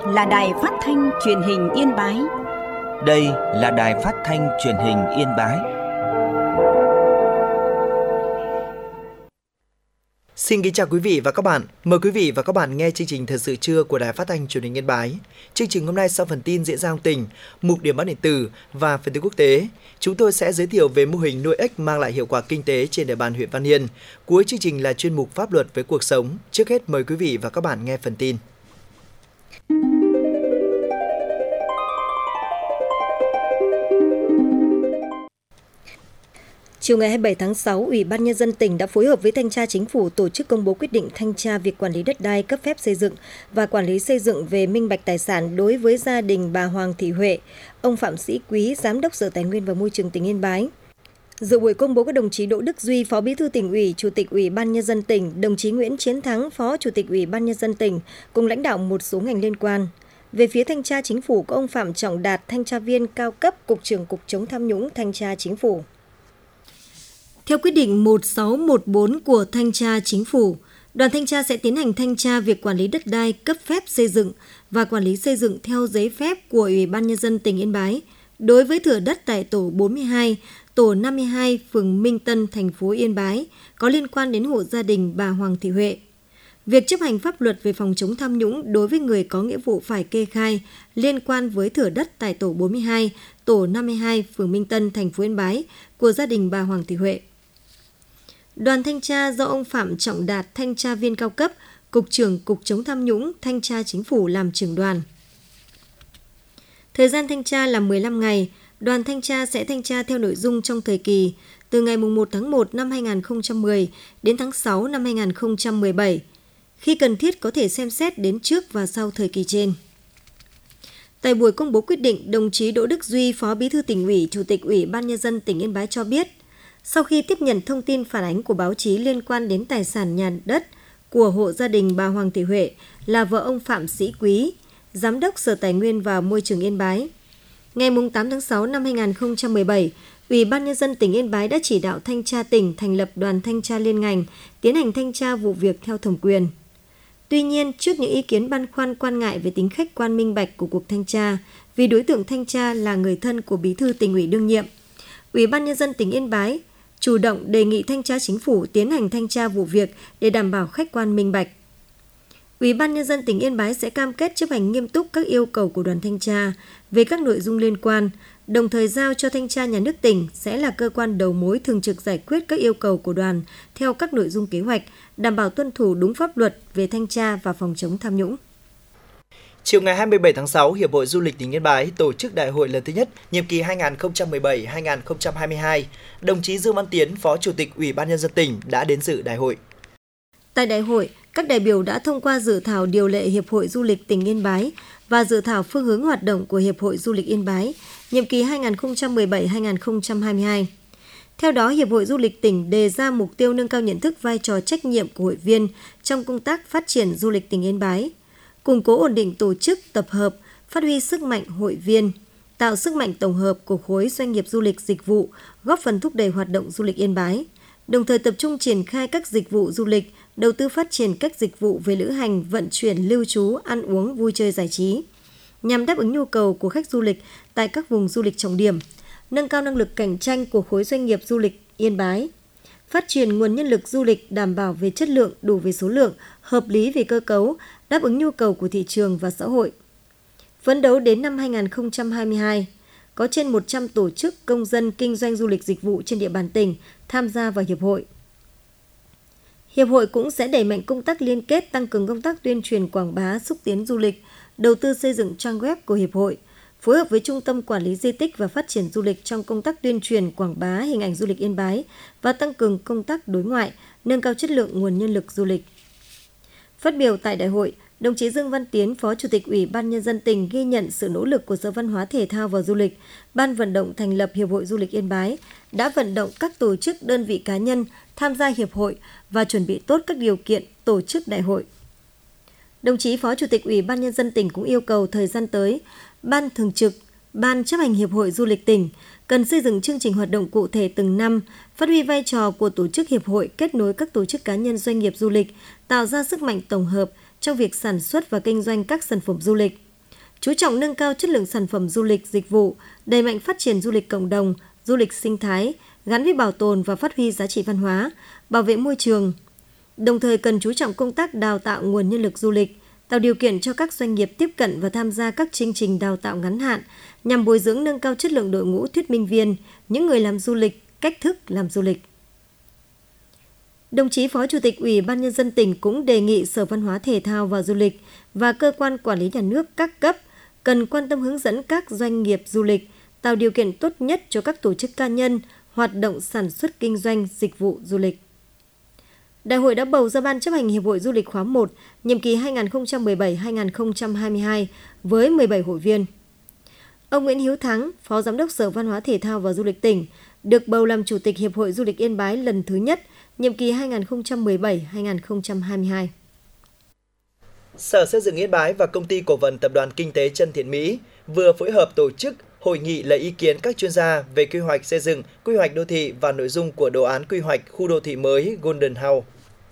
là Đài Phát thanh Truyền hình Yên Bái. Đây là Đài Phát thanh Truyền hình Yên Bái. Xin kính chào quý vị và các bạn. Mời quý vị và các bạn nghe chương trình Thời sự trưa của Đài Phát thanh Truyền hình Yên Bái. Chương trình hôm nay sau phần tin diễn ra trong tỉnh, mục điểm báo điện tử và phần tin quốc tế, chúng tôi sẽ giới thiệu về mô hình nuôi ếch mang lại hiệu quả kinh tế trên địa bàn huyện Văn Yên. Cuối chương trình là chuyên mục Pháp luật với cuộc sống. Trước hết mời quý vị và các bạn nghe phần tin. Chiều ngày 27 tháng 6, Ủy ban Nhân dân tỉnh đã phối hợp với Thanh tra Chính phủ tổ chức công bố quyết định thanh tra việc quản lý đất đai, cấp phép xây dựng và quản lý xây dựng về minh bạch tài sản đối với gia đình bà Hoàng Thị Huệ, ông Phạm Sĩ Quý, Giám đốc Sở Tài nguyên và Môi trường tỉnh Yên Bái. Dự buổi công bố có đồng chí Đỗ Đức Duy, Phó Bí thư Tỉnh ủy, Chủ tịch Ủy ban Nhân dân tỉnh, đồng chí Nguyễn Chiến Thắng, Phó Chủ tịch Ủy ban Nhân dân tỉnh, cùng lãnh đạo một số ngành liên quan. Về phía Thanh tra Chính phủ có ông Phạm Trọng Đạt, thanh tra viên cao cấp, Cục trưởng Cục chống tham nhũng, Thanh tra Chính phủ. Theo quyết định 1614 của Thanh tra Chính phủ, đoàn thanh tra sẽ tiến hành thanh tra việc quản lý đất đai, cấp phép xây dựng và quản lý xây dựng theo giấy phép của Ủy ban Nhân dân tỉnh Yên Bái đối với thửa đất tại tổ 42, tổ 52, phường Minh Tân, thành phố Yên Bái có liên quan đến hộ gia đình bà Hoàng Thị Huệ. Việc chấp hành pháp luật về phòng chống tham nhũng đối với người có nghĩa vụ phải kê khai liên quan với thửa đất tại tổ 42, tổ 52, phường Minh Tân, thành phố Yên Bái của gia đình bà Hoàng Thị Huệ. Đoàn thanh tra do ông Phạm Trọng Đạt, thanh tra viên cao cấp, Cục trưởng Cục chống tham nhũng, Thanh tra Chính phủ làm trưởng đoàn. Thời gian thanh tra là 15 ngày, đoàn thanh tra sẽ thanh tra theo nội dung trong thời kỳ từ ngày 1 tháng 1 năm 2010 đến tháng 6 năm 2017, khi cần thiết có thể xem xét đến trước và sau thời kỳ trên. Tại buổi công bố quyết định, đồng chí Đỗ Đức Duy, Phó Bí thư Tỉnh ủy, Chủ tịch Ủy ban Nhân dân tỉnh Yên Bái cho biết, sau khi tiếp nhận thông tin phản ánh của báo chí liên quan đến tài sản nhà đất của hộ gia đình bà Hoàng Thị Huệ là vợ ông Phạm Sĩ Quý, Giám đốc Sở Tài nguyên và Môi trường Yên Bái, ngày 8 tháng 6 năm 2017, Ủy ban Nhân dân tỉnh Yên Bái đã chỉ đạo thanh tra tỉnh thành lập đoàn thanh tra liên ngành tiến hành thanh tra vụ việc theo thẩm quyền. Tuy nhiên, trước những ý kiến băn khoăn quan ngại về tính khách quan minh bạch của cuộc thanh tra, vì đối tượng thanh tra là người thân của Bí thư Tỉnh ủy đương nhiệm, Ủy ban Nhân dân tỉnh Yên Bái chủ động đề nghị Thanh tra Chính phủ tiến hành thanh tra vụ việc để đảm bảo khách quan minh bạch. Ủy ban Nhân dân tỉnh Yên Bái sẽ cam kết chấp hành nghiêm túc các yêu cầu của đoàn thanh tra về các nội dung liên quan, đồng thời giao cho Thanh tra Nhà nước tỉnh sẽ là cơ quan đầu mối thường trực giải quyết các yêu cầu của đoàn theo các nội dung kế hoạch, đảm bảo tuân thủ đúng pháp luật về thanh tra và phòng chống tham nhũng. Chiều ngày 27 tháng 6, Hiệp hội Du lịch tỉnh Yên Bái tổ chức đại hội lần thứ nhất, nhiệm kỳ 2017-2022. Đồng chí Dương Văn Tiến, Phó Chủ tịch Ủy ban Nhân dân tỉnh đã đến dự đại hội. Tại đại hội, các đại biểu đã thông qua dự thảo điều lệ Hiệp hội Du lịch tỉnh Yên Bái và dự thảo phương hướng hoạt động của Hiệp hội Du lịch Yên Bái, nhiệm kỳ 2017-2022. Theo đó, Hiệp hội Du lịch tỉnh đề ra mục tiêu nâng cao nhận thức vai trò trách nhiệm của hội viên trong công tác phát triển du lịch tỉnh Yên Bái, củng cố ổn định tổ chức, tập hợp, phát huy sức mạnh hội viên, tạo sức mạnh tổng hợp của khối doanh nghiệp du lịch dịch vụ, góp phần thúc đẩy hoạt động du lịch Yên Bái, đồng thời tập trung triển khai các dịch vụ du lịch, đầu tư phát triển các dịch vụ về lữ hành, vận chuyển, lưu trú, ăn uống, vui chơi giải trí, nhằm đáp ứng nhu cầu của khách du lịch tại các vùng du lịch trọng điểm, nâng cao năng lực cạnh tranh của khối doanh nghiệp du lịch Yên Bái, phát triển nguồn nhân lực du lịch đảm bảo về chất lượng, đủ về số lượng, hợp lý về cơ cấu, đáp ứng nhu cầu của thị trường và xã hội. Phấn đấu đến năm 2022, có trên 100 tổ chức công dân kinh doanh du lịch dịch vụ trên địa bàn tỉnh tham gia vào Hiệp hội. Hiệp hội cũng sẽ đẩy mạnh công tác liên kết, tăng cường công tác tuyên truyền quảng bá, xúc tiến du lịch, đầu tư xây dựng trang web của Hiệp hội, phối hợp với Trung tâm Quản lý Di tích và Phát triển Du lịch trong công tác tuyên truyền quảng bá hình ảnh du lịch Yên Bái và tăng cường công tác đối ngoại, nâng cao chất lượng nguồn nhân lực du lịch. Phát biểu tại đại hội, đồng chí Dương Văn Tiến, Phó Chủ tịch Ủy ban Nhân dân tỉnh ghi nhận sự nỗ lực của Sở Văn hóa Thể thao và Du lịch, Ban vận động thành lập Hiệp hội Du lịch Yên Bái đã vận động các tổ chức, đơn vị cá nhân tham gia hiệp hội và chuẩn bị tốt các điều kiện tổ chức đại hội. Đồng chí Phó Chủ tịch Ủy ban Nhân dân tỉnh cũng yêu cầu thời gian tới, Ban thường trực, Ban chấp hành Hiệp hội Du lịch tỉnh cần xây dựng chương trình hoạt động cụ thể từng năm, phát huy vai trò của tổ chức hiệp hội kết nối các tổ chức cá nhân doanh nghiệp du lịch, tạo ra sức mạnh tổng hợp trong việc sản xuất và kinh doanh các sản phẩm du lịch. chú trọng nâng cao chất lượng sản phẩm du lịch, dịch vụ, đẩy mạnh phát triển du lịch cộng đồng, du lịch sinh thái, gắn với bảo tồn và phát huy giá trị văn hóa, bảo vệ môi trường. Đồng thời cần chú trọng công tác đào tạo nguồn nhân lực du lịch, tạo điều kiện cho các doanh nghiệp tiếp cận và tham gia các chương trình đào tạo ngắn hạn nhằm bồi dưỡng nâng cao chất lượng đội ngũ thuyết minh viên, những người làm du lịch, cách thức làm du lịch. Đồng chí Phó Chủ tịch Ủy ban Nhân dân tỉnh cũng đề nghị Sở Văn hóa Thể thao và Du lịch và cơ quan quản lý nhà nước các cấp cần quan tâm hướng dẫn các doanh nghiệp du lịch, tạo điều kiện tốt nhất cho các tổ chức cá nhân hoạt động sản xuất kinh doanh dịch vụ du lịch. Đại hội đã bầu ra Ban chấp hành Hiệp hội Du lịch khóa 1, nhiệm kỳ 2017-2022 với 17 hội viên. Ông Nguyễn Hiếu Thắng, Phó Giám đốc Sở Văn hóa Thể thao và Du lịch tỉnh, được bầu làm Chủ tịch Hiệp hội Du lịch Yên Bái lần thứ nhất, nhiệm kỳ 2017-2022. Sở Xây dựng Yên Bái và Công ty Cổ phần Tập đoàn Kinh tế Chân Thiện Mỹ vừa phối hợp tổ chức hội nghị lấy ý kiến các chuyên gia về quy hoạch xây dựng, quy hoạch đô thị và nội dung của đồ án quy hoạch khu đô thị mới Golden House.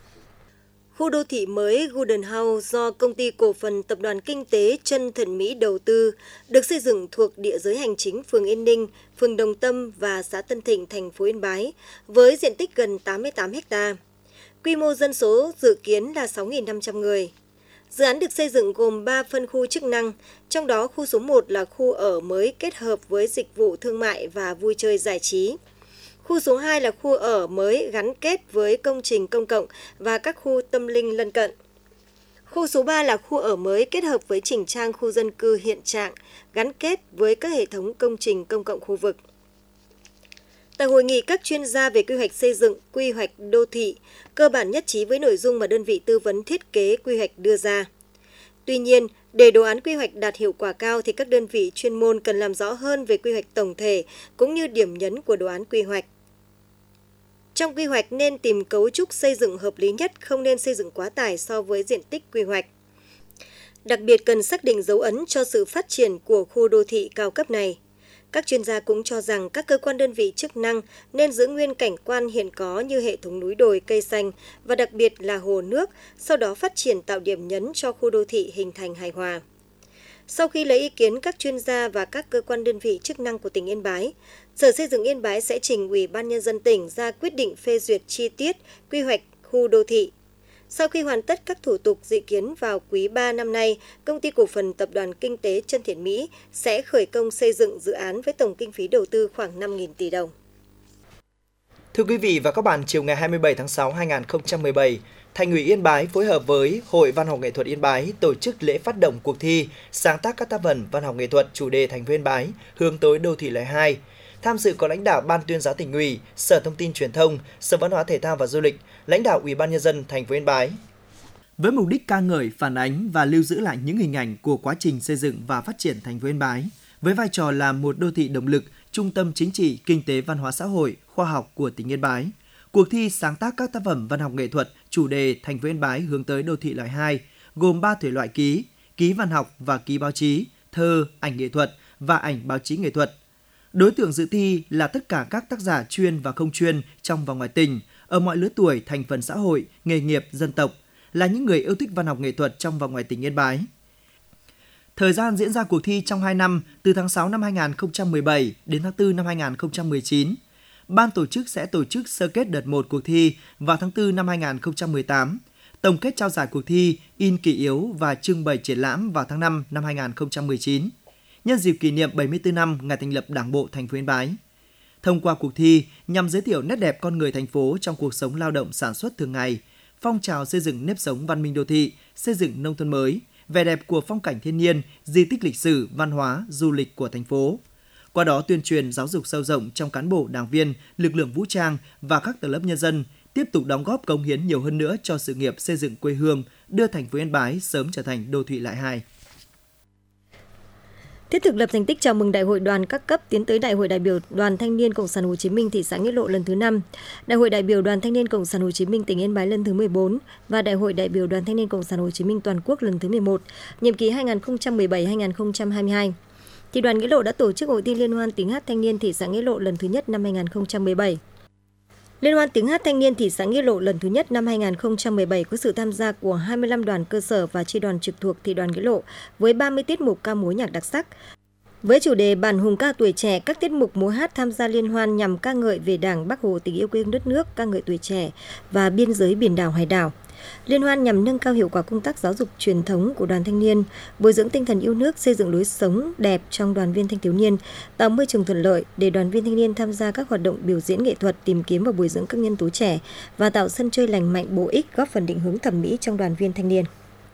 Khu đô thị mới Golden House do Công ty Cổ phần Tập đoàn Kinh tế Chân Thiện Mỹ đầu tư, được xây dựng thuộc địa giới hành chính phường Yên Ninh, phường Đồng Tâm và xã Tân Thịnh, thành phố Yên Bái, với diện tích gần 88 ha. Quy mô dân số dự kiến là 6.500 người. Dự án được xây dựng gồm 3 phân khu chức năng, trong đó khu số 1 là khu ở mới kết hợp với dịch vụ thương mại và vui chơi giải trí. Khu số 2 là khu ở mới gắn kết với công trình công cộng và các khu tâm linh lân cận. Khu số 3 là khu ở mới kết hợp với chỉnh trang khu dân cư hiện trạng, gắn kết với các hệ thống công trình công cộng khu vực. Tại hội nghị, các chuyên gia về quy hoạch xây dựng, quy hoạch đô thị cơ bản nhất trí với nội dung mà đơn vị tư vấn thiết kế quy hoạch đưa ra. Tuy nhiên, để đồ án quy hoạch đạt hiệu quả cao thì các đơn vị chuyên môn cần làm rõ hơn về quy hoạch tổng thể cũng như điểm nhấn của đồ án quy hoạch. Trong quy hoạch nên tìm cấu trúc xây dựng hợp lý nhất, không nên xây dựng quá tải so với diện tích quy hoạch. Đặc biệt cần xác định dấu ấn cho sự phát triển của khu đô thị cao cấp này. Các chuyên gia cũng cho rằng các cơ quan đơn vị chức năng nên giữ nguyên cảnh quan hiện có như hệ thống núi đồi, cây xanh và đặc biệt là hồ nước, sau đó phát triển tạo điểm nhấn cho khu đô thị hình thành hài hòa. Sau khi lấy ý kiến các chuyên gia và các cơ quan đơn vị chức năng của tỉnh Yên Bái, Sở Xây dựng Yên Bái sẽ trình Ủy ban Nhân dân tỉnh ra quyết định phê duyệt chi tiết quy hoạch khu đô thị. Sau khi hoàn tất các thủ tục, dự kiến vào quý 3 năm nay, Công ty Cổ phần Tập đoàn Kinh tế Chân Thiện Mỹ sẽ khởi công xây dựng dự án với tổng kinh phí đầu tư khoảng 5.000 tỷ đồng. Thưa quý vị và các bạn, chiều ngày 27 tháng 6 2017, Thành ủy Yên Bái phối hợp với Hội Văn học nghệ thuật Yên Bái tổ chức lễ phát động cuộc thi sáng tác các tác phẩm văn học nghệ thuật chủ đề thành phố Yên Bái hướng tới đô thị loại 2. Tham dự có lãnh đạo Ban Tuyên giáo Tỉnh ủy, Sở Thông tin Truyền thông, Sở Văn hóa Thể thao và Du lịch, lãnh đạo Ủy ban Nhân dân thành phố Yên Bái. Với mục đích ca ngợi, phản ánh và lưu giữ lại những hình ảnh của quá trình xây dựng và phát triển thành phố Yên Bái, với vai trò là một đô thị động lực, trung tâm chính trị, kinh tế, văn hóa xã hội, khoa học của tỉnh Yên Bái. Cuộc thi sáng tác các tác phẩm văn học nghệ thuật chủ đề thành phố Yên Bái hướng tới đô thị loại 2 gồm 3 thể loại ký, ký văn học và ký báo chí, thơ, ảnh nghệ thuật và ảnh báo chí nghệ thuật. Đối tượng dự thi là tất cả các tác giả chuyên và không chuyên trong và ngoài tỉnh, ở mọi lứa tuổi, thành phần xã hội, nghề nghiệp, dân tộc, là những người yêu thích văn học nghệ thuật trong và ngoài tỉnh Yên Bái. Thời gian diễn ra cuộc thi trong 2 năm, từ tháng 6 năm 2017 đến tháng 4 năm 2019. Ban tổ chức sẽ tổ chức sơ kết đợt 1 cuộc thi vào tháng 4 năm 2018, tổng kết trao giải cuộc thi, in kỷ yếu và trưng bày triển lãm vào tháng 5 năm 2019, nhân dịp kỷ niệm 74 năm ngày thành lập Đảng bộ thành phố Yên Bái. Thông qua cuộc thi nhằm giới thiệu nét đẹp con người thành phố trong cuộc sống lao động sản xuất thường ngày, phong trào xây dựng nếp sống văn minh đô thị, xây dựng nông thôn mới, vẻ đẹp của phong cảnh thiên nhiên, di tích lịch sử, văn hóa, du lịch của thành phố. Qua đó tuyên truyền giáo dục sâu rộng trong cán bộ, đảng viên, lực lượng vũ trang và các tầng lớp nhân dân, tiếp tục đóng góp cống hiến nhiều hơn nữa cho sự nghiệp xây dựng quê hương, đưa thành phố Yên Bái sớm trở thành đô thị loại 2. Thiết thực lập thành tích chào mừng Đại hội đoàn các cấp tiến tới Đại hội đại biểu Đoàn Thanh niên Cộng sản Hồ Chí Minh thị xã Nghĩa Lộ lần thứ 5, Đại hội đại biểu Đoàn Thanh niên Cộng sản Hồ Chí Minh tỉnh Yên Bái lần thứ 14 và Đại hội đại biểu Đoàn Thanh niên Cộng sản Hồ Chí Minh toàn quốc lần thứ 11, nhiệm kỳ 2017-2022. Thì đoàn Nghĩa Lộ đã tổ chức hội thi liên hoan tiếng hát thanh niên thị xã Nghĩa Lộ lần thứ nhất năm 2017. Liên hoan tiếng hát thanh niên thị xã Nghĩa Lộ lần thứ nhất năm 2017 có sự tham gia của 25 đoàn cơ sở và chi đoàn trực thuộc thị đoàn Nghĩa Lộ với 30 tiết mục ca múa nhạc đặc sắc. Với chủ đề Bản hùng ca tuổi trẻ, các tiết mục múa hát tham gia liên hoan nhằm ca ngợi về Đảng, Bác Hồ, tình yêu quê hương đất nước, ca ngợi tuổi trẻ và biên giới biển đảo hải đảo. Liên hoan nhằm nâng cao hiệu quả công tác giáo dục truyền thống của đoàn thanh niên, bồi dưỡng tinh thần yêu nước, xây dựng lối sống đẹp trong đoàn viên thanh thiếu niên, tạo môi trường thuận lợi để đoàn viên thanh niên tham gia các hoạt động biểu diễn nghệ thuật, tìm kiếm và bồi dưỡng các nhân tố trẻ và tạo sân chơi lành mạnh bổ ích, góp phần định hướng thẩm mỹ trong đoàn viên thanh niên.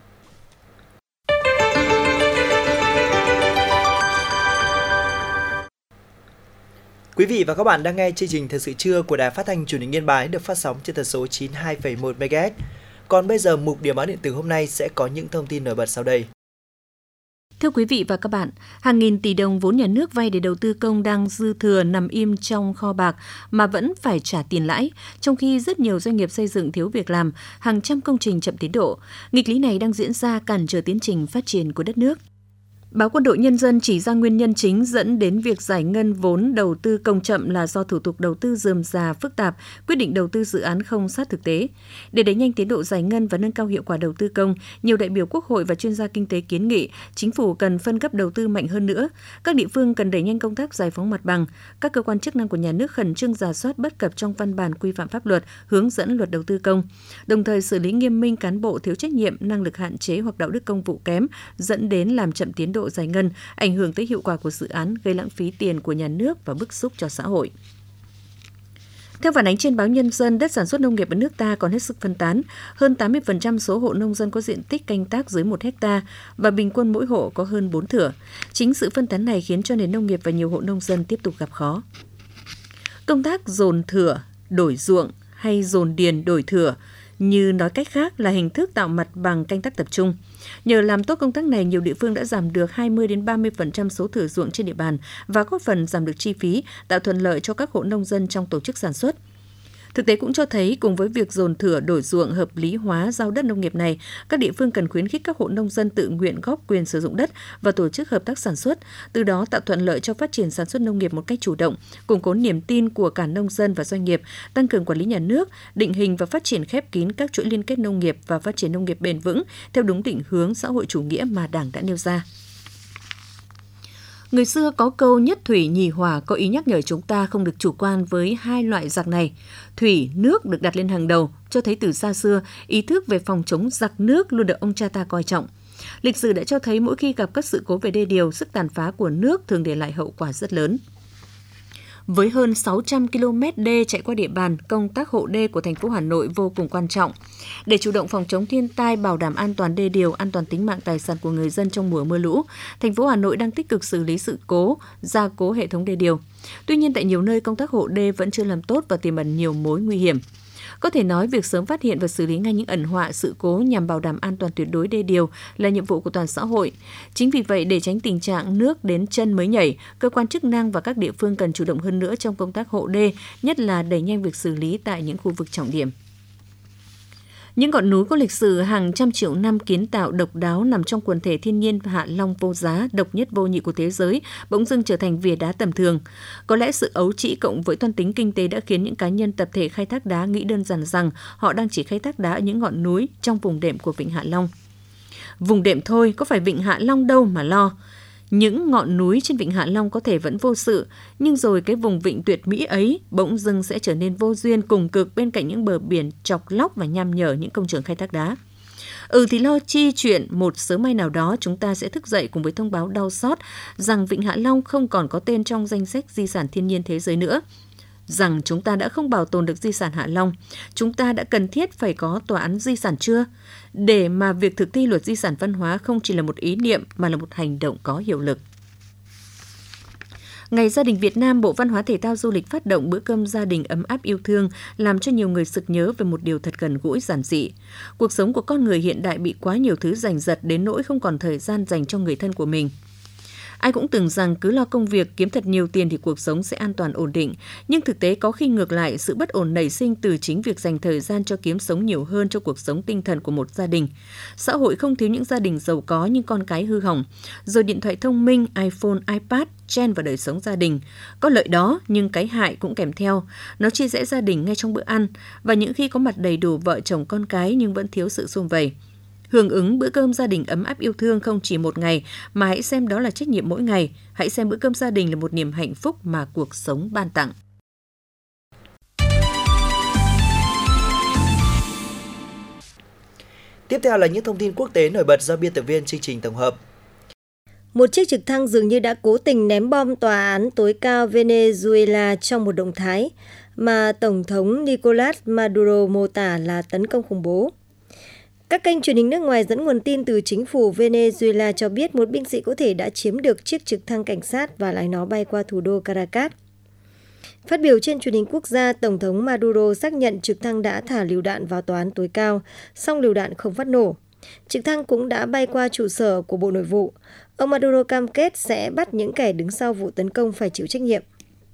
Quý vị và các bạn đang nghe chương trình Thời sự trưa của Đài Phát thanh Truyền hình Yên Bái được phát sóng trên tần số 92,1 MHz. Còn bây giờ mục điểm báo điện tử hôm nay sẽ có những thông tin nổi bật sau đây. Thưa quý vị và các bạn, hàng nghìn tỷ đồng vốn nhà nước vay để đầu tư công đang dư thừa nằm im trong kho bạc mà vẫn phải trả tiền lãi, trong khi rất nhiều doanh nghiệp xây dựng thiếu việc làm, hàng trăm công trình chậm tiến độ. Nghịch lý này đang diễn ra cản trở tiến trình phát triển của đất nước. Báo Quân đội Nhân dân chỉ ra nguyên nhân chính dẫn đến việc giải ngân vốn đầu tư công chậm là do thủ tục đầu tư rườm rà phức tạp, quyết định đầu tư dự án không sát thực tế. Để đẩy nhanh tiến độ giải ngân và nâng cao hiệu quả đầu tư công, nhiều đại biểu Quốc hội và chuyên gia kinh tế kiến nghị chính phủ cần phân cấp đầu tư mạnh hơn nữa. Các địa phương cần đẩy nhanh công tác giải phóng mặt bằng. Các cơ quan chức năng của nhà nước khẩn trương rà soát bất cập trong văn bản quy phạm pháp luật, hướng dẫn luật đầu tư công. Đồng thời xử lý nghiêm minh cán bộ thiếu trách nhiệm, năng lực hạn chế hoặc đạo đức công vụ kém, dẫn đến làm chậm tiến độ giải ngân, ảnh hưởng tới hiệu quả của dự án, gây lãng phí tiền của nhà nước và bức xúc cho xã hội. Theo phản ánh trên báo Nhân dân, đất sản xuất nông nghiệp ở nước ta còn hết sức phân tán. Hơn 80% số hộ nông dân có diện tích canh tác dưới 1 hecta và bình quân mỗi hộ có hơn 4 thửa. Chính sự phân tán này khiến cho nền nông nghiệp và nhiều hộ nông dân tiếp tục gặp khó. Công tác dồn thửa, đổi ruộng hay dồn điền đổi thửa, như nói cách khác là hình thức tạo mặt bằng canh tác tập trung. Nhờ làm tốt công tác này, nhiều địa phương đã giảm được 20-30% số thửa ruộng trên địa bàn và góp phần giảm được chi phí, tạo thuận lợi cho các hộ nông dân trong tổ chức sản xuất. Thực tế cũng cho thấy, cùng với việc dồn thửa đổi ruộng hợp lý hóa giao đất nông nghiệp này, các địa phương cần khuyến khích các hộ nông dân tự nguyện góp quyền sử dụng đất và tổ chức hợp tác sản xuất, từ đó tạo thuận lợi cho phát triển sản xuất nông nghiệp một cách chủ động, củng cố niềm tin của cả nông dân và doanh nghiệp, tăng cường quản lý nhà nước, định hình và phát triển khép kín các chuỗi liên kết nông nghiệp và phát triển nông nghiệp bền vững theo đúng định hướng xã hội chủ nghĩa mà Đảng đã nêu ra. Người xưa có câu nhất thủy nhì hỏa có ý nhắc nhở chúng ta không được chủ quan với hai loại giặc này. Thủy, nước được đặt lên hàng đầu, cho thấy từ xa xưa, ý thức về phòng chống giặc nước luôn được ông cha ta coi trọng. Lịch sử đã cho thấy mỗi khi gặp các sự cố về đê điều, sức tàn phá của nước thường để lại hậu quả rất lớn. Với hơn 600 km đê chạy qua địa bàn, công tác hộ đê của thành phố Hà Nội vô cùng quan trọng. Để chủ động phòng chống thiên tai, bảo đảm an toàn đê điều, an toàn tính mạng tài sản của người dân trong mùa mưa lũ, thành phố Hà Nội đang tích cực xử lý sự cố, gia cố hệ thống đê điều. Tuy nhiên, tại nhiều nơi công tác hộ đê vẫn chưa làm tốt và tiềm ẩn nhiều mối nguy hiểm. Có thể nói, việc sớm phát hiện và xử lý ngay những ẩn họa, sự cố nhằm bảo đảm an toàn tuyệt đối đê điều là nhiệm vụ của toàn xã hội. Chính vì vậy, để tránh tình trạng nước đến chân mới nhảy, cơ quan chức năng và các địa phương cần chủ động hơn nữa trong công tác hộ đê, nhất là đẩy nhanh việc xử lý tại những khu vực trọng điểm. Những ngọn núi có lịch sử hàng trăm triệu năm kiến tạo độc đáo nằm trong quần thể thiên nhiên Hạ Long vô giá, độc nhất vô nhị của thế giới, bỗng dưng trở thành vỉa đá tầm thường. Có lẽ sự ấu trĩ cộng với toan tính kinh tế đã khiến những cá nhân tập thể khai thác đá nghĩ đơn giản rằng họ đang chỉ khai thác đá ở những ngọn núi trong vùng đệm của Vịnh Hạ Long. Vùng đệm thôi, có phải Vịnh Hạ Long đâu mà lo. Những ngọn núi trên Vịnh Hạ Long có thể vẫn vô sự, nhưng rồi cái vùng vịnh tuyệt mỹ ấy bỗng dưng sẽ trở nên vô duyên cùng cực bên cạnh những bờ biển chọc lóc và nham nhở những công trường khai thác đá. Thì lo chi chuyện một sớm mai nào đó chúng ta sẽ thức dậy cùng với thông báo đau xót rằng Vịnh Hạ Long không còn có tên trong danh sách di sản thiên nhiên thế giới nữa. Rằng chúng ta đã không bảo tồn được di sản Hạ Long, chúng ta đã cần thiết phải có tòa án di sản chưa? Để mà việc thực thi luật di sản văn hóa không chỉ là một ý niệm mà là một hành động có hiệu lực. Ngày Gia đình Việt Nam, Bộ Văn hóa Thể thao Du lịch phát động bữa cơm gia đình ấm áp yêu thương, làm cho nhiều người sực nhớ về một điều thật gần gũi giản dị. Cuộc sống của con người hiện đại bị quá nhiều thứ giành giật đến nỗi không còn thời gian dành cho người thân của mình. Ai cũng tưởng rằng cứ lo công việc, kiếm thật nhiều tiền thì cuộc sống sẽ an toàn ổn định. Nhưng thực tế có khi ngược lại, sự bất ổn nảy sinh từ chính việc dành thời gian cho kiếm sống nhiều hơn cho cuộc sống tinh thần của một gia đình. Xã hội không thiếu những gia đình giàu có nhưng con cái hư hỏng. Rồi điện thoại thông minh, iPhone, iPad chen vào đời sống gia đình. Có lợi đó nhưng cái hại cũng kèm theo. Nó chia rẽ gia đình ngay trong bữa ăn và những khi có mặt đầy đủ vợ chồng con cái nhưng vẫn thiếu sự sum vầy. Hưởng ứng bữa cơm gia đình ấm áp yêu thương không chỉ một ngày mà hãy xem đó là trách nhiệm mỗi ngày. Hãy xem bữa cơm gia đình là một niềm hạnh phúc mà cuộc sống ban tặng. Tiếp theo là những thông tin quốc tế nổi bật do biên tập viên chương trình tổng hợp. Một chiếc trực thăng dường như đã cố tình ném bom tòa án tối cao Venezuela trong một động thái mà Tổng thống Nicolás Maduro mô tả là tấn công khủng bố. Các kênh truyền hình nước ngoài dẫn nguồn tin từ chính phủ Venezuela cho biết một binh sĩ có thể đã chiếm được chiếc trực thăng cảnh sát và lái nó bay qua thủ đô Caracas. Phát biểu trên truyền hình quốc gia, Tổng thống Maduro xác nhận trực thăng đã thả lựu đạn vào tòa án tối cao, song lựu đạn không phát nổ. Trực thăng cũng đã bay qua trụ sở của Bộ Nội vụ. Ông Maduro cam kết sẽ bắt những kẻ đứng sau vụ tấn công phải chịu trách nhiệm.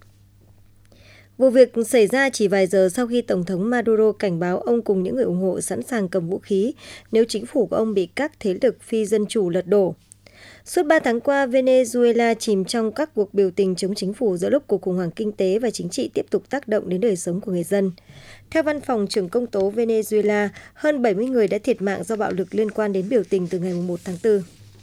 Vụ việc xảy ra chỉ vài giờ sau khi Tổng thống Maduro cảnh báo ông cùng những người ủng hộ sẵn sàng cầm vũ khí nếu chính phủ của ông bị các thế lực phi dân chủ lật đổ. Suốt 3 tháng qua, Venezuela chìm trong các cuộc biểu tình chống chính phủ giữa lúc cuộc khủng hoảng kinh tế và chính trị tiếp tục tác động đến đời sống của người dân. Theo văn phòng trưởng công tố Venezuela, hơn 70 người đã thiệt mạng do bạo lực liên quan đến biểu tình từ ngày 1 tháng 4.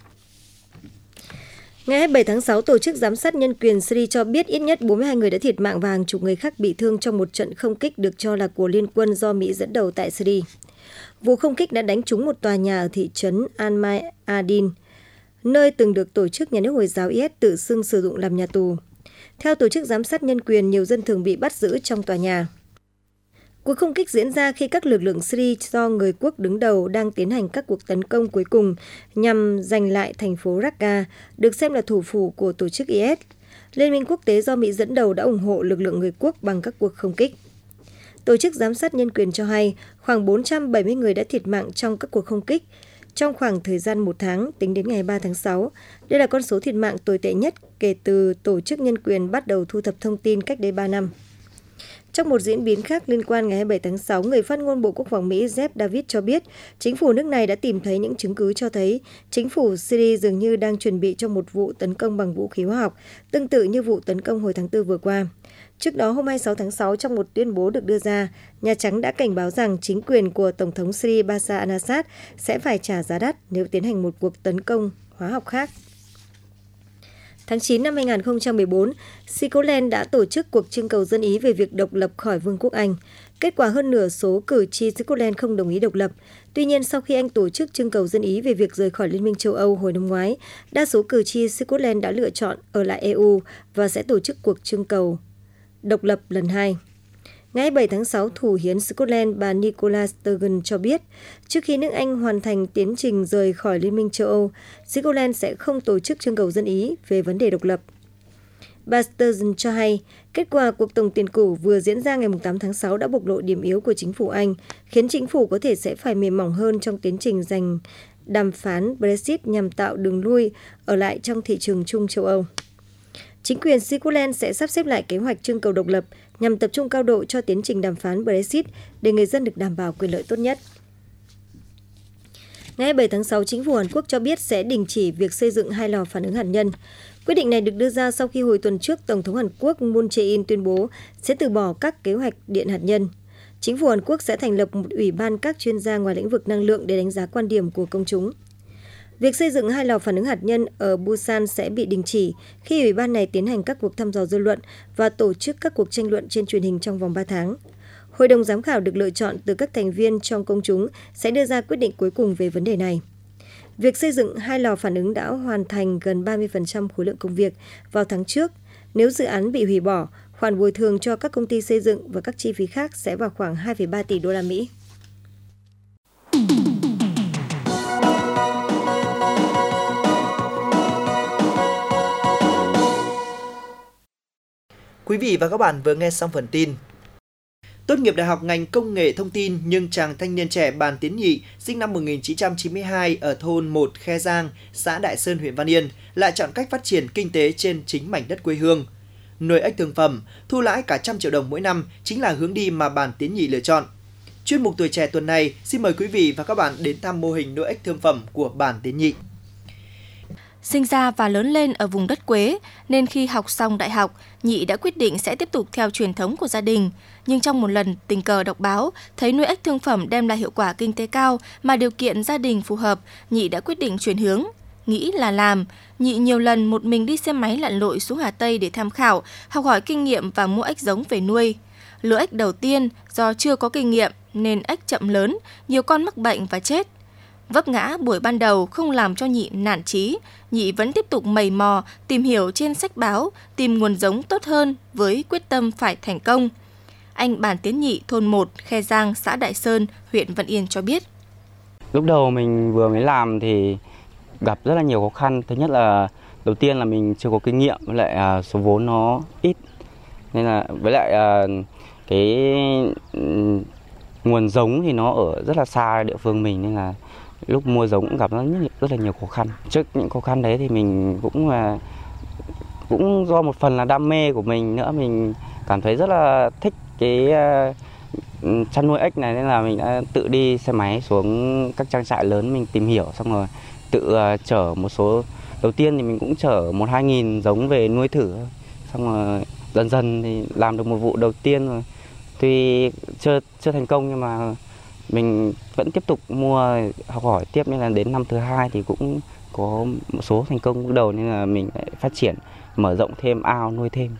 Ngày 27 tháng 6, Tổ chức Giám sát Nhân quyền Syria cho biết ít nhất 42 người đã thiệt mạng và hàng chục người khác bị thương trong một trận không kích được cho là của Liên quân do Mỹ dẫn đầu tại Syria. Vụ không kích đã đánh trúng một tòa nhà ở thị trấn Al-Mayadin, nơi từng được tổ chức nhà nước Hồi giáo IS tự xưng sử dụng làm nhà tù. Theo Tổ chức Giám sát Nhân quyền, nhiều dân thường bị bắt giữ trong tòa nhà. Cuộc không kích diễn ra khi các lực lượng Syria do người quốc đứng đầu đang tiến hành các cuộc tấn công cuối cùng nhằm giành lại thành phố Raqqa, được xem là thủ phủ của tổ chức IS. Liên minh quốc tế do Mỹ dẫn đầu đã ủng hộ lực lượng người quốc bằng các cuộc không kích. Tổ chức Giám sát Nhân quyền cho hay khoảng 470 người đã thiệt mạng trong các cuộc không kích trong khoảng thời gian 1 tháng tính đến ngày 3 tháng 6. Đây là con số thiệt mạng tồi tệ nhất kể từ Tổ chức Nhân quyền bắt đầu thu thập thông tin cách đây 3 năm. Trong một diễn biến khác liên quan, ngày 27 tháng 6, người phát ngôn Bộ Quốc phòng Mỹ Jeff Davis cho biết chính phủ nước này đã tìm thấy những chứng cứ cho thấy chính phủ Syria dường như đang chuẩn bị cho một vụ tấn công bằng vũ khí hóa học, tương tự như vụ tấn công hồi tháng 4 vừa qua. Trước đó, hôm 26 tháng 6, trong một tuyên bố được đưa ra, Nhà Trắng đã cảnh báo rằng chính quyền của Tổng thống Syria Bashar al-Assad sẽ phải trả giá đắt nếu tiến hành một cuộc tấn công hóa học khác. Tháng 9 năm 2014, Scotland đã tổ chức cuộc trưng cầu dân Ý về việc độc lập khỏi Vương quốc Anh. Kết quả hơn nửa số cử tri Scotland không đồng ý độc lập. Tuy nhiên, sau khi Anh tổ chức trưng cầu dân Ý về việc rời khỏi Liên minh châu Âu hồi năm ngoái, đa số cử tri Scotland đã lựa chọn ở lại EU và sẽ tổ chức cuộc trưng cầu độc lập lần 2. Ngày 7 tháng 6, Thủ hiến Scotland bà Nicola Sturgeon cho biết, trước khi nước Anh hoàn thành tiến trình rời khỏi Liên minh châu Âu, Scotland sẽ không tổ chức trưng cầu dân Ý về vấn đề độc lập. Bà Sturgeon cho hay, kết quả cuộc tổng tuyển cử vừa diễn ra ngày 8 tháng 6 đã bộc lộ điểm yếu của chính phủ Anh, khiến chính phủ có thể sẽ phải mềm mỏng hơn trong tiến trình giành đàm phán Brexit nhằm tạo đường lui ở lại trong thị trường chung châu Âu. Chính quyền Scotland sẽ sắp xếp lại kế hoạch trưng cầu độc lập nhằm tập trung cao độ cho tiến trình đàm phán Brexit để người dân được đảm bảo quyền lợi tốt nhất. Ngày 7 tháng 6, chính phủ Hàn Quốc cho biết sẽ đình chỉ việc xây dựng 2 lò phản ứng hạt nhân. Quyết định này được đưa ra sau khi hồi tuần trước, Tổng thống Hàn Quốc Moon Jae-in tuyên bố sẽ từ bỏ các kế hoạch điện hạt nhân. Chính phủ Hàn Quốc sẽ thành lập một ủy ban các chuyên gia ngoài lĩnh vực năng lượng để đánh giá quan điểm của công chúng. Việc xây dựng 2 lò phản ứng hạt nhân ở Busan sẽ bị đình chỉ khi ủy ban này tiến hành các cuộc thăm dò dư luận và tổ chức các cuộc tranh luận trên truyền hình trong vòng 3 tháng. Hội đồng giám khảo được lựa chọn từ các thành viên trong công chúng sẽ đưa ra quyết định cuối cùng về vấn đề này. Việc xây dựng 2 lò phản ứng đã hoàn thành gần 30% khối lượng công việc vào tháng trước. Nếu dự án bị hủy bỏ, khoản bồi thường cho các công ty xây dựng và các chi phí khác sẽ vào khoảng 2,3 tỷ đô la Mỹ. Quý vị và các bạn vừa nghe xong phần tin. Tốt nghiệp đại học ngành công nghệ thông tin nhưng chàng thanh niên trẻ Bàn Tiến Nhị, sinh năm 1992 ở thôn 1 Khe Giang, xã Đại Sơn, huyện Văn Yên, lại chọn cách phát triển kinh tế trên chính mảnh đất quê hương. Nuôi ếch thương phẩm, thu lãi cả 100 triệu đồng mỗi năm chính là hướng đi mà Bàn Tiến Nhị lựa chọn. Chuyên mục Tuổi Trẻ tuần này xin mời quý vị và các bạn đến thăm mô hình nuôi ếch thương phẩm của Bàn Tiến Nhị. Sinh ra và lớn lên ở vùng đất Quế, nên khi học xong đại học, Nhị đã quyết định sẽ tiếp tục theo truyền thống của gia đình. Nhưng trong một lần tình cờ đọc báo, thấy nuôi ếch thương phẩm đem lại hiệu quả kinh tế cao mà điều kiện gia đình phù hợp, Nhị đã quyết định chuyển hướng. Nghĩ là làm, Nhị nhiều lần một mình đi xe máy lặn lội xuống Hà Tây để tham khảo, học hỏi kinh nghiệm và mua ếch giống về nuôi. Lứa ếch đầu tiên do chưa có kinh nghiệm nên ếch chậm lớn, nhiều con mắc bệnh và chết. Vấp ngã buổi ban đầu không làm cho Nhị nản chí, Nhị vẫn tiếp tục mày mò, tìm hiểu trên sách báo, tìm nguồn giống tốt hơn với quyết tâm phải thành công. Anh Bàn Tiến Nhị, thôn 1, Khe Giang, xã Đại Sơn, huyện Văn Yên cho biết. Lúc đầu mình vừa mới làm thì gặp rất là nhiều khó khăn. Thứ nhất là đầu tiên là mình chưa có kinh nghiệm, với lại số vốn nó ít. Nên là với lại cái nguồn giống thì nó ở rất là xa địa phương mình, nên là lúc mua giống cũng gặp rất là nhiều khó khăn. Trước những khó khăn đấy thì mình cũng do một phần là đam mê của mình nữa, mình cảm thấy rất là thích cái chăn nuôi ếch này, nên là mình đã tự đi xe máy xuống các trang trại lớn mình tìm hiểu, xong rồi tự chở một số. Đầu tiên thì mình cũng chở 1-2 giống về nuôi thử, xong rồi dần dần thì làm được một vụ đầu tiên rồi. Tuy chưa thành công nhưng mà mình vẫn tiếp tục mua, học hỏi tiếp, nên là đến năm thứ 2 thì cũng có một số thành công bước đầu, nên là mình lại phát triển, mở rộng thêm ao nuôi thêm.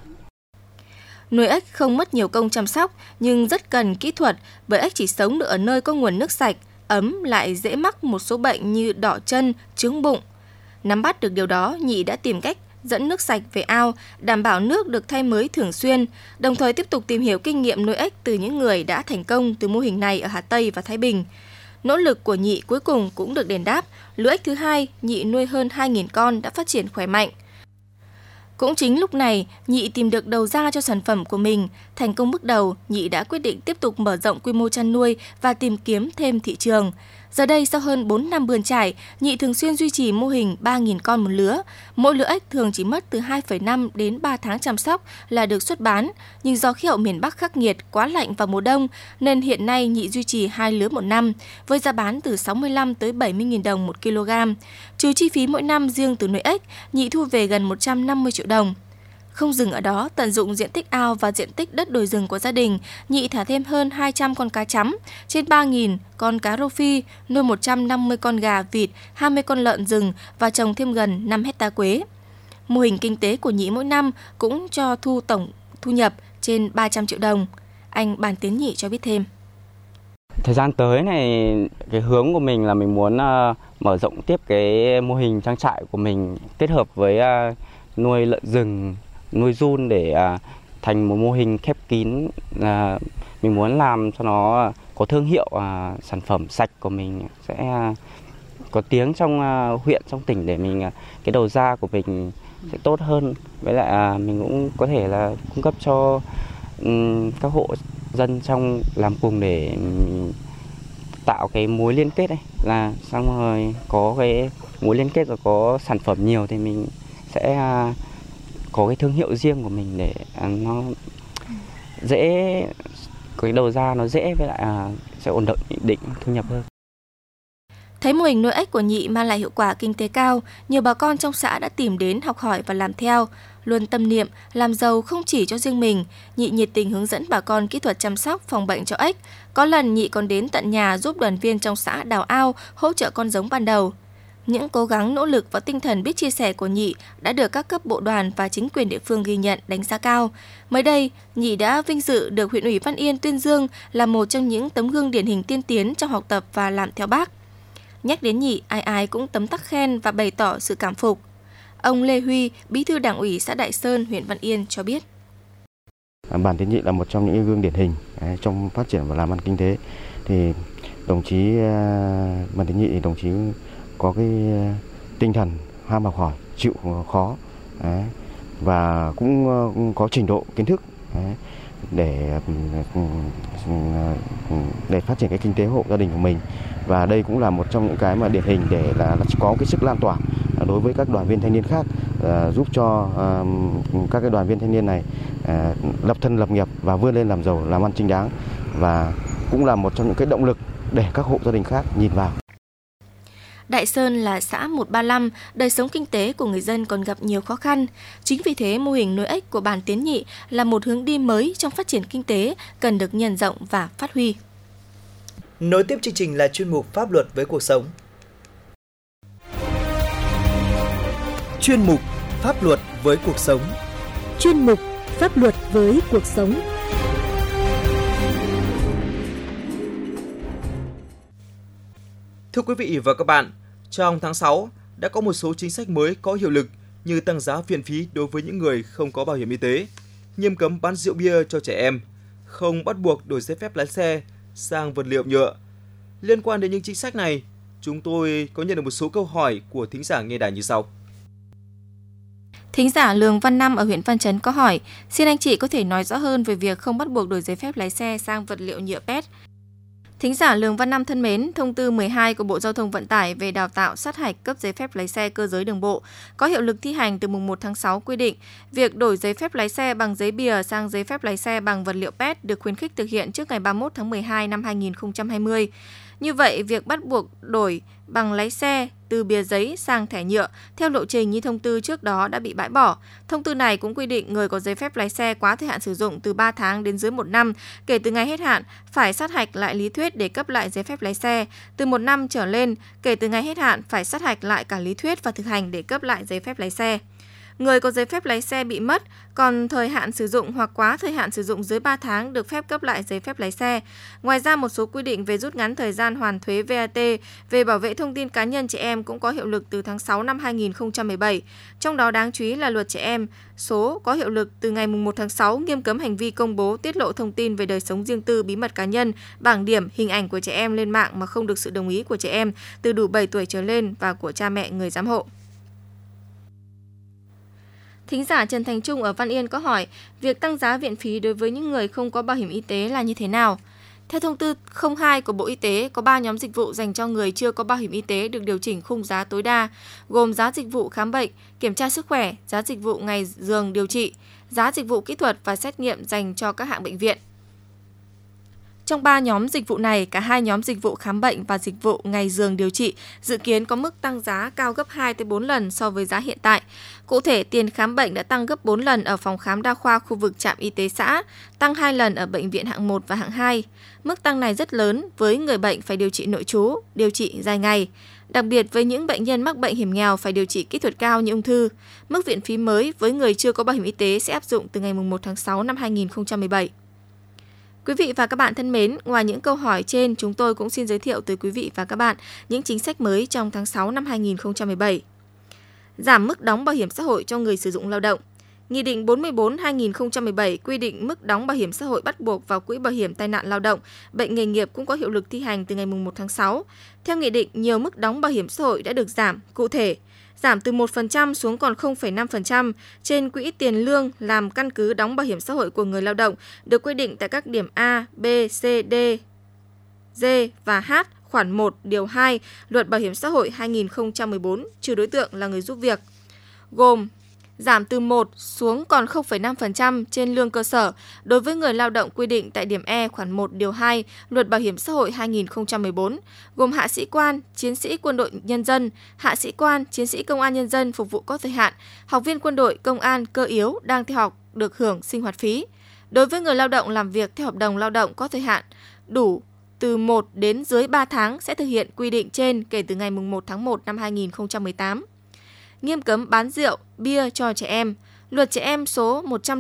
Nuôi ếch không mất nhiều công chăm sóc nhưng rất cần kỹ thuật, bởi ếch chỉ sống được ở nơi có nguồn nước sạch, ấm, lại dễ mắc một số bệnh như đỏ chân, chướng bụng. Nắm bắt được điều đó, Nhị đã tìm cách dẫn nước sạch về ao, đảm bảo nước được thay mới thường xuyên, đồng thời tiếp tục tìm hiểu kinh nghiệm nuôi ếch từ những người đã thành công từ mô hình này ở Hà Tây và Thái Bình. Nỗ lực của Nhị cuối cùng cũng được đền đáp. Lứa ếch thứ 2, Nhị nuôi hơn 2.000 con đã phát triển khỏe mạnh. Cũng chính lúc này, Nhị tìm được đầu ra cho sản phẩm của mình. Thành công bước đầu, Nhị đã quyết định tiếp tục mở rộng quy mô chăn nuôi và tìm kiếm thêm thị trường. Giờ đây, sau hơn 4 năm bươn trải, Nhị thường xuyên duy trì mô hình 3.000 con một lứa. Mỗi lứa ếch thường chỉ mất từ 2,5 đến 3 tháng chăm sóc là được xuất bán. Nhưng do khí hậu miền Bắc khắc nghiệt, quá lạnh vào mùa đông, nên hiện nay Nhị duy trì 2 lứa một năm, với giá bán từ 65 tới 70.000 đồng một kg. Trừ chi phí mỗi năm riêng từ nuôi ếch, Nhị thu về gần 150 triệu đồng. Không dừng ở đó, tận dụng diện tích ao và diện tích đất đồi rừng của gia đình, Nhị thả thêm hơn 200 con cá chấm, trên 3.000 con cá rô phi, nuôi 150 con gà, vịt, 20 con lợn rừng và trồng thêm gần 5 hectare quế. Mô hình kinh tế của Nhị mỗi năm cũng cho tổng thu nhập trên 300 triệu đồng. Anh Bàn Tiến Nhị cho biết thêm. Thời gian tới này, cái hướng của mình là mình muốn mở rộng tiếp cái mô hình trang trại của mình, kết hợp với nuôi lợn rừng, nuôi giun để thành một mô hình khép kín. Mình muốn làm cho nó có thương hiệu, sản phẩm sạch của mình sẽ có tiếng trong huyện, trong tỉnh, để mình cái đầu ra của mình sẽ tốt hơn. Với lại mình cũng có thể là cung cấp cho các hộ dân trong làm cùng để tạo cái mối liên kết ấy, là xong rồi có cái mối liên kết rồi có sản phẩm nhiều thì mình sẽ có cái thương hiệu riêng của mình để nó dễ, cái đầu ra nó dễ, với lại sẽ ổn định thu nhập hơn. Thấy mô hình nuôi ếch của Nhị mang lại hiệu quả kinh tế cao, nhiều bà con trong xã đã tìm đến học hỏi và làm theo. Luôn tâm niệm làm giàu không chỉ cho riêng mình, Nhị nhiệt tình hướng dẫn bà con kỹ thuật chăm sóc, phòng bệnh cho ếch. Có lần Nhị còn đến tận nhà giúp đoàn viên trong xã đào ao, hỗ trợ con giống ban đầu. Những cố gắng, nỗ lực và tinh thần biết chia sẻ của Nhị đã được các cấp bộ đoàn và chính quyền địa phương ghi nhận, đánh giá cao. Mới đây, Nhị đã vinh dự được huyện ủy Văn Yên tuyên dương là một trong những tấm gương điển hình tiên tiến trong học tập và làm theo Bác. Nhắc đến Nhị, ai ai cũng tấm tắc khen và bày tỏ sự cảm phục. Ông Lê Huy, Bí thư Đảng ủy xã Đại Sơn, huyện Văn Yên cho biết. Bàn Tiến Nhị là một trong những gương điển hình trong phát triển và làm ăn kinh tế. Thì đồng chí Bàn Tiến Nhị thì đồng chí có cái tinh thần ham học hỏi, chịu khó và cũng có trình độ kiến thức để phát triển cái kinh tế hộ gia đình của mình. Và đây cũng là một trong những cái mà điển hình để là có cái sức lan tỏa đối với các đoàn viên thanh niên khác, giúp cho các cái đoàn viên thanh niên này lập thân lập nghiệp và vươn lên làm giàu, làm ăn chính đáng, và cũng là một trong những cái động lực để các hộ gia đình khác nhìn vào. Đại Sơn là xã 135, đời sống kinh tế của người dân còn gặp nhiều khó khăn. Chính vì thế, mô hình nuôi ếch của bản Tiến Nhị là một hướng đi mới trong phát triển kinh tế, cần được nhân rộng và phát huy. Nối tiếp chương trình là chuyên mục Pháp luật với cuộc sống. Chuyên mục Pháp luật với cuộc sống. Chuyên mục Pháp luật với cuộc sống. Thưa quý vị và các bạn, trong tháng 6 đã có một số chính sách mới có hiệu lực như tăng giá viện phí đối với những người không có bảo hiểm y tế, nghiêm cấm bán rượu bia cho trẻ em, không bắt buộc đổi giấy phép lái xe sang vật liệu nhựa. Liên quan đến những chính sách này, chúng tôi có nhận được một số câu hỏi của thính giả nghe đài như sau. Thính giả Lường Văn Năm ở huyện Văn Chấn có hỏi, xin anh chị có thể nói rõ hơn về việc không bắt buộc đổi giấy phép lái xe sang vật liệu nhựa PET. Thính giả Lường Văn Năm thân mến, thông tư 12 của Bộ Giao thông Vận tải về đào tạo sát hạch cấp giấy phép lái xe cơ giới đường bộ có hiệu lực thi hành từ mùng 1 tháng 6 quy định, việc đổi giấy phép lái xe bằng giấy bìa sang giấy phép lái xe bằng vật liệu PET được khuyến khích thực hiện trước ngày 31 tháng 12 năm 2020. Như vậy, việc bắt buộc đổi bằng lái xe từ bìa giấy sang thẻ nhựa theo lộ trình như thông tư trước đó đã bị bãi bỏ. Thông tư này cũng quy định người có giấy phép lái xe quá thời hạn sử dụng từ 3 tháng đến dưới 1 năm kể từ ngày hết hạn phải sát hạch lại lý thuyết để cấp lại giấy phép lái xe. Từ 1 năm trở lên kể từ ngày hết hạn phải sát hạch lại cả lý thuyết và thực hành để cấp lại giấy phép lái xe. Người có giấy phép lái xe bị mất, còn thời hạn sử dụng hoặc quá thời hạn sử dụng dưới 3 tháng được phép cấp lại giấy phép lái xe. Ngoài ra, một số quy định về rút ngắn thời gian hoàn thuế VAT về bảo vệ thông tin cá nhân trẻ em cũng có hiệu lực từ tháng 6 năm 2017. Trong đó đáng chú ý là luật trẻ em số có hiệu lực từ ngày 1 tháng 6 nghiêm cấm hành vi công bố tiết lộ thông tin về đời sống riêng tư, bí mật cá nhân, bảng điểm, hình ảnh của trẻ em lên mạng mà không được sự đồng ý của trẻ em từ đủ 7 tuổi trở lên và của cha mẹ người giám hộ. Thính giả Trần Thành Trung ở Văn Yên có hỏi, việc tăng giá viện phí đối với những người không có bảo hiểm y tế là như thế nào? Theo thông tư 02 của Bộ Y tế, có 3 nhóm dịch vụ dành cho người chưa có bảo hiểm y tế được điều chỉnh khung giá tối đa, gồm giá dịch vụ khám bệnh, kiểm tra sức khỏe, giá dịch vụ ngày giường điều trị, giá dịch vụ kỹ thuật và xét nghiệm dành cho các hạng bệnh viện. Trong 3 nhóm dịch vụ này, cả 2 nhóm dịch vụ khám bệnh và dịch vụ ngày giường điều trị dự kiến có mức tăng giá cao gấp 2-4 lần so với giá hiện tại. Cụ thể, tiền khám bệnh đã tăng gấp 4 lần ở phòng khám đa khoa khu vực trạm y tế xã, tăng 2 lần ở bệnh viện hạng 1 và hạng 2. Mức tăng này rất lớn với người bệnh phải điều trị nội trú, điều trị dài ngày. Đặc biệt với những bệnh nhân mắc bệnh hiểm nghèo phải điều trị kỹ thuật cao như ung thư. Mức viện phí mới với người chưa có bảo hiểm y tế sẽ áp dụng từ ngày 1 tháng 6 năm 2017. Quý vị và các bạn thân mến, ngoài những câu hỏi trên, chúng tôi cũng xin giới thiệu tới quý vị và các bạn những chính sách mới trong tháng 6 năm 2017. Giảm mức đóng bảo hiểm xã hội cho người sử dụng lao động. Nghị định 44/2017 quy định mức đóng bảo hiểm xã hội bắt buộc vào quỹ bảo hiểm tai nạn lao động, bệnh nghề nghiệp cũng có hiệu lực thi hành từ ngày 1 tháng 6. Theo nghị định, nhiều mức đóng bảo hiểm xã hội đã được giảm, cụ thể giảm từ 1% xuống còn 0,5% trên quỹ tiền lương làm căn cứ đóng bảo hiểm xã hội của người lao động được quy định tại các điểm A, B, C, D, D và H khoản 1 điều 2 Luật Bảo hiểm xã hội 2014 trừ đối tượng là người giúp việc, gồm giảm từ 1 xuống còn 0,5% trên lương cơ sở đối với người lao động quy định tại điểm E khoản 1 điều 2 Luật Bảo hiểm xã hội 2014, gồm hạ sĩ quan, chiến sĩ quân đội nhân dân, hạ sĩ quan, chiến sĩ công an nhân dân phục vụ có thời hạn, học viên quân đội, công an, cơ yếu đang theo học được hưởng sinh hoạt phí. Đối với người lao động làm việc theo hợp đồng lao động có thời hạn, đủ từ 1 đến dưới 3 tháng sẽ thực hiện quy định trên kể từ ngày 1 tháng 1 năm 2018. Nghiêm cấm bán rượu, bia cho trẻ em. Luật Trẻ Em số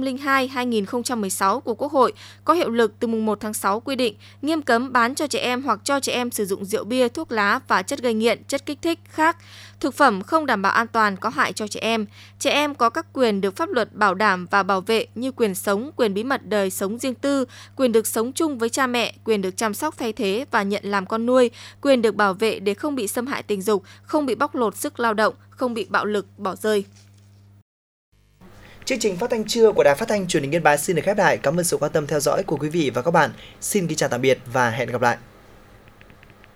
102/2016 của Quốc hội có hiệu lực từ mùng 1 tháng 6 quy định nghiêm cấm bán cho trẻ em hoặc cho trẻ em sử dụng rượu bia, thuốc lá và chất gây nghiện, chất kích thích khác, thực phẩm không đảm bảo an toàn có hại cho trẻ em. Trẻ em có các quyền được pháp luật bảo đảm và bảo vệ như quyền sống, quyền bí mật đời sống riêng tư, quyền được sống chung với cha mẹ, quyền được chăm sóc thay thế và nhận làm con nuôi, quyền được bảo vệ để không bị xâm hại tình dục, không bị bóc lột sức lao động, không bị bạo lực bỏ rơi. Chương trình phát thanh trưa của Đài Phát thanh Truyền hình Yên Bái xin được khép lại. Cảm ơn sự quan tâm theo dõi của quý vị và các bạn. Xin kính chào tạm biệt và hẹn gặp lại.